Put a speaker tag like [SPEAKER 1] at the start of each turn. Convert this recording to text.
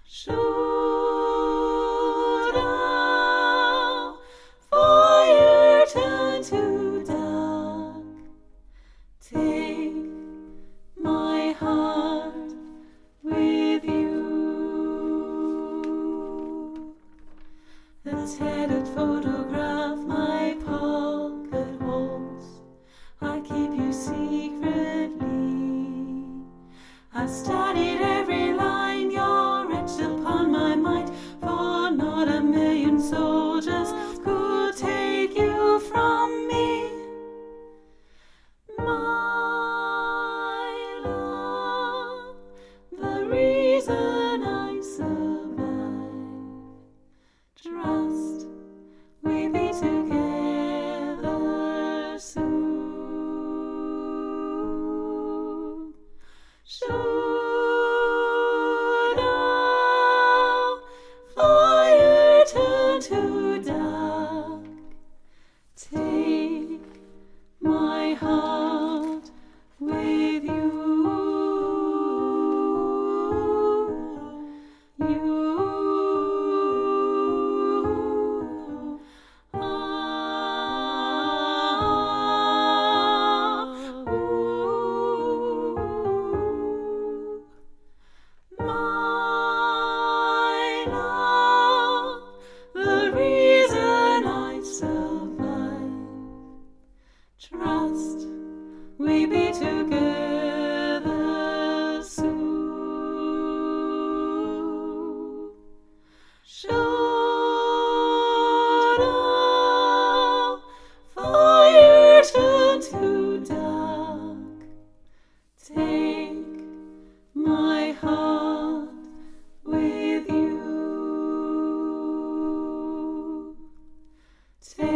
[SPEAKER 1] Should our fire turn to dark, take my heart with you. The tattered photograph my pocket holds, I keep you secretly. I've studied every line you're etched upon my mind, for not a million soldiers could take you from me. My love, the reason I survive. Trust we'll be together soon. Should our fire turn to dark, take my heart with you. My love, the reason I survive. Trust we'll be together soon. Should our fire turn to dark, take my heart with you. Take